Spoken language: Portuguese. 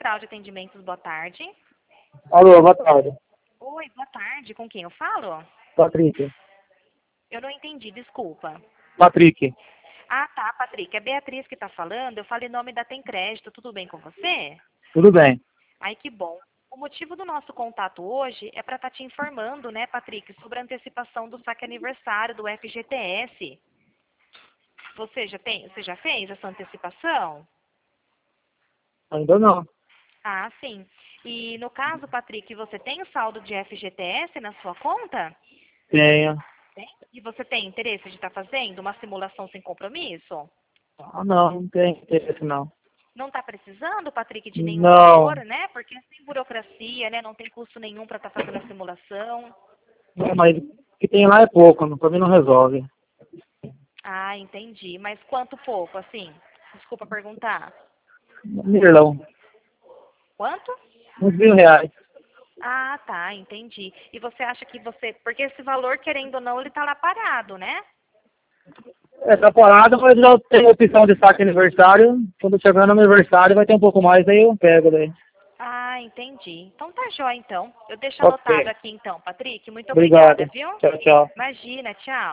Central de Atendimentos, boa tarde. Alô, boa tarde. Oi, boa tarde. Com quem eu falo? Patrick. Eu não entendi, desculpa. Patrick. Ah, tá, Patrick. É Beatriz que tá falando. Eu falei em nome da Tem Crédito. Tudo bem com você? Tudo bem. Ai, que bom. O motivo do nosso contato hoje é para estar te informando, né, Patrick, sobre a antecipação do saque aniversário do FGTS. Você já fez essa antecipação? Ainda não. Ah, sim. E no caso, Patrick, você tem o saldo de FGTS na sua conta? Tenho. Tem. E você tem interesse de estar fazendo uma simulação sem compromisso? Ah, não tem interesse não. Não está precisando, Patrick, de nenhum valor, Não. né? Porque é sem burocracia, né? Não tem custo nenhum para estar fazendo a simulação. Não, mas o que tem lá é pouco, pra mim não resolve. Ah, entendi. Mas quanto pouco, assim? Desculpa perguntar. Mirlão. Quanto? Uns R$ 1.000. Ah, tá, entendi. E você acha que você... Porque esse valor, querendo ou não, ele tá lá parado, né? É, tá parado, mas já tem opção de saque aniversário. Quando chegar no aniversário vai ter um pouco mais, aí eu pego daí. Ah, entendi. Então tá jóia, então. Eu deixo Ok. anotado aqui, então, Patrick. Muito obrigada, Obrigado. viu? Tchau, tchau. Imagina, tchau.